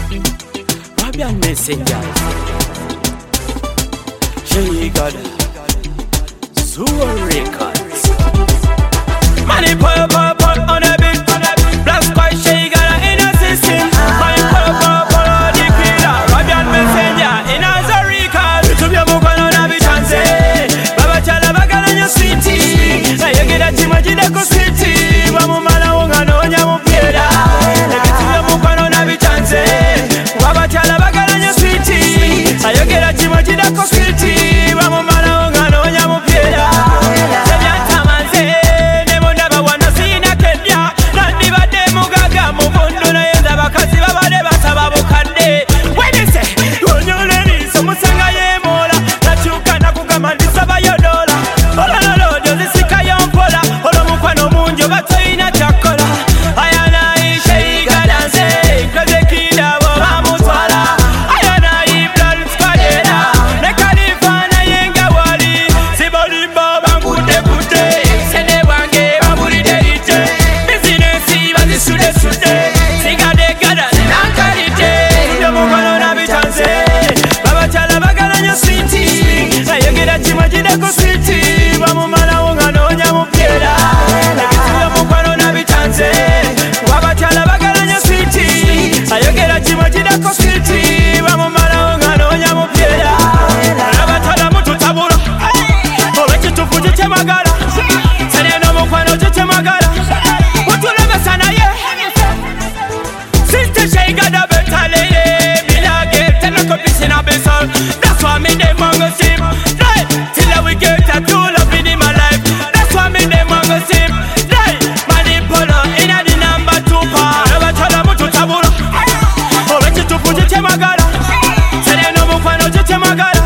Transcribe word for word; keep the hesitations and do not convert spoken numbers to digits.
Fabian Messenger, Jay Gada, Zua Records. Money pull, pull, pull on a beat, black squad, Jay Gada in a system. Money pull, pull, pull on the killer, Fabian Messenger in a Zua Records. To be a move on a beat and say, Baba Chala Bagana your city. Now you get a team of Jideko City. Wamumala Wongano Nyamu Pieda. Let me see you move on a beat and say, Baba Chala Bagana your city. Now you get a team of Jideko City. Wamumala Wongano Nyamu Pieda. Jideko City, Wamumala Wongano Nyamu Pieda. Let me see you move on a beat and say, Baba Chala Bagana your city. Now you get a team of Jideko City, Wamumala Wongano Nyamu Pieda. Baba Chala Mutu Tabula, Olechi Tufuji Temagala, Sene no Mukwano Temagala. What you love sana ye? Sister Jay Gada better lady, me la get ten copies in a vessel. That's why me dey mango sim. We get a tool up in my life. That's why me dem a go sip. Die, money polo in a the number two part. Never tell them to tabula. Oh, let you to put it in my gala. Say they no more fun, no just in my gala.